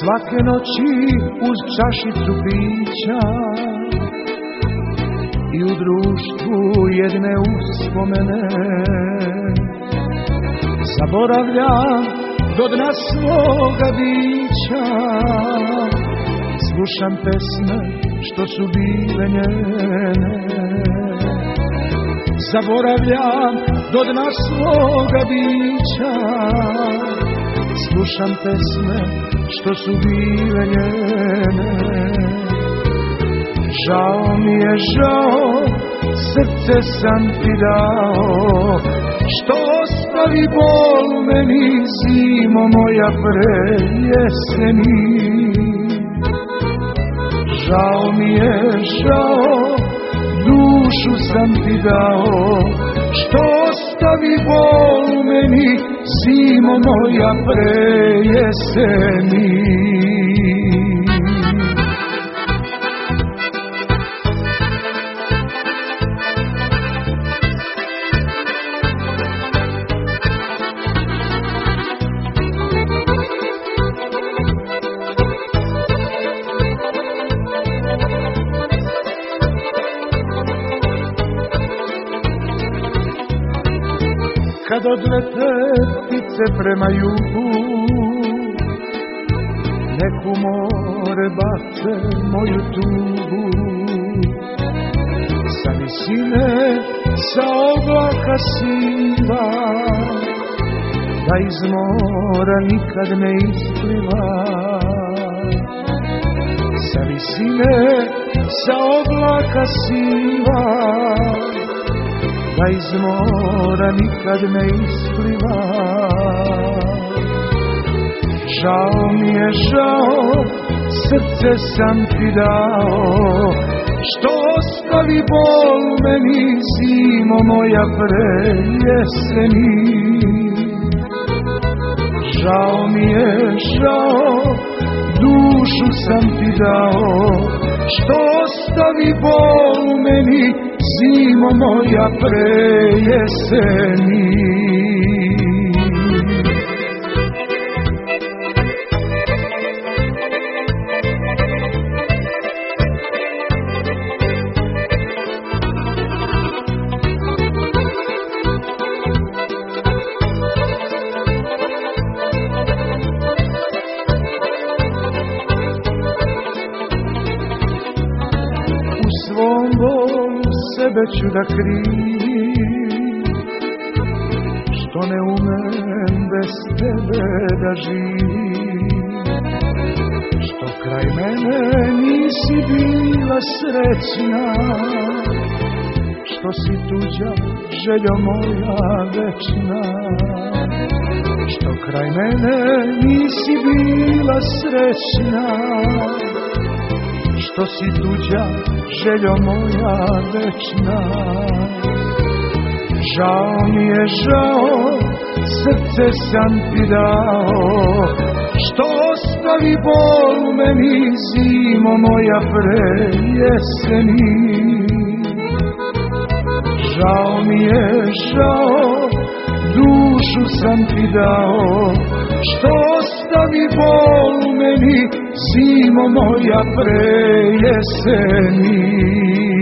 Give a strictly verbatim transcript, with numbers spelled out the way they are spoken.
svake noći uz čašicu pića i u društvu jedne uspomene zaboravljam do dna svoga bića. Slušam pesme što su bile njene, zaboravljam do dna svoga bića. Slušam pesme što su bile njene. Žao mi je, žao, srce sam ti dao, što ostavi bol meni, zimo moja pre jeseni. Žao mi je, žao, dušu sam ti dao, što ostavi bol meni, zimo moja pre jeseni. Kad odlete ptice prema jugu, nek u more bace moju tugu. Sa visine, sa oblaka siva, da iz mora nikad ne ispliva. Sa visine, sa oblaka siva, da iz mora nikad ne ispliva. Žao mi je, žao, srce sam ti dao, što ostavi bol meni, zimo moja pre jeseni. Žao mi je, žao, dušu sam ti dao, što ostavi bol meni, zimo moja pre jeseni. U svom bolu sebe ću da krivim, što ne umem bez tebe da živim. Što kraj mene nisi bila srećna, što si tuđa, željo moja večna. Što kraj mene nisi bila srećna, što si tuđa, željo moja večna. Žao mi je, žao, srce sam ti dao, što ostavi bol meni, zimo moja pre jeseni. Žao mi je, žao, dušu sam ti dao, što ostavi bol meni, zimo moja pre jeseni.